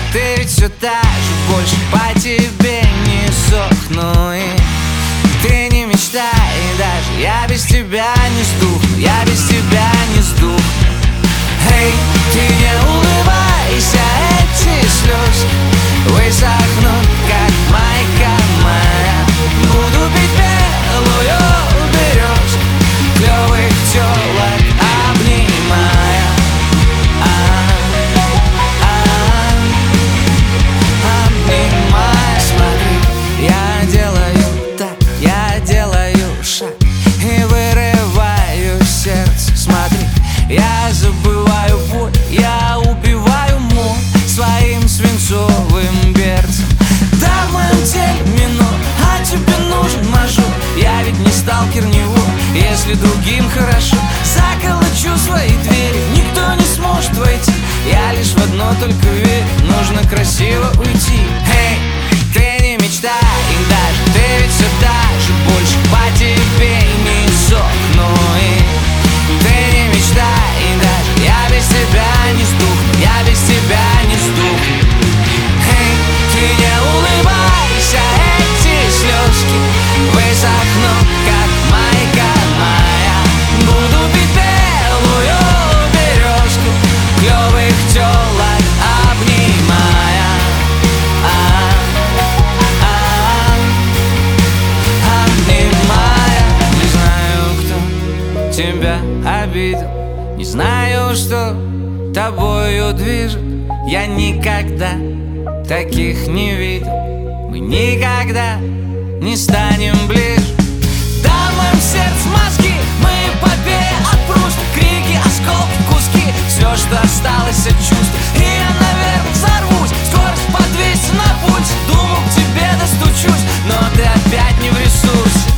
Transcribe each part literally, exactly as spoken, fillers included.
ты ведь все та же, больше по тебе не сохну. И ты не мечтай, даже я без тебя не сдохну, я без тебя не сдохну. Эй, ты не улыбайся, эти слезы высохнут, как майка моя. Буду пить белую березку, клёвых тёлок обнимая. Обнимая, смотри, я делаю так, я делаю шаг и вырываю сердце. Смотри, я забываю боль, я убиваю мой своим свинцовым берцем. Да, в моем теле минор, а тебе нужен мажор. Я ведь не сталкер, не вор, если другим хорошо. Заколочу свои двери, никто не сможет войти. Я лишь в одно только верю, нужно красиво уйти. Эй, ты не мечтай, и даже ты ведь все та же, больше по тебе не сохну. И ты не мечтай, и даже я без тебя не сдохну, я без тебя не сдохну. Эй, ты не улыбайся, эти слезки высохнут, как майка моя. Буду пить белую березку, клёвых тёлок обнимая. Обнимая. Не знаю, кто тебя обидел, не знаю, что тобою движет. Я никогда таких не видел, мы никогда не станем ближе. Да, в моем сердце мозги, мы побег от Пруста. Крики, осколки, куски, все, что осталось от чувств. И я, наверное, взорвусь, скорость по двести на пульсе. Думал, к тебе достучусь, но ты опять не в ресурсе.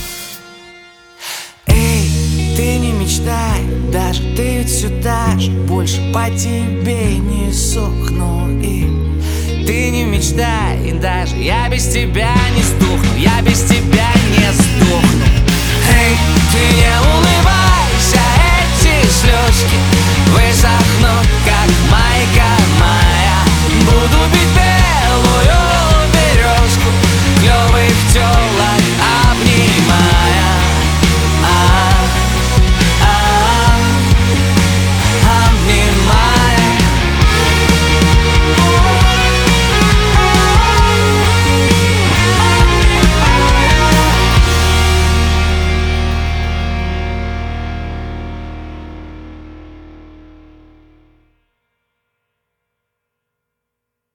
Эй, ты не мечтай, даже ты ведь все та же, больше по тебе не сохну. И ты не мечтай, и даже я без тебя не сдохну, я без тебя не сдохну. Эй, ты не улыбайся, эти слезки высохнут,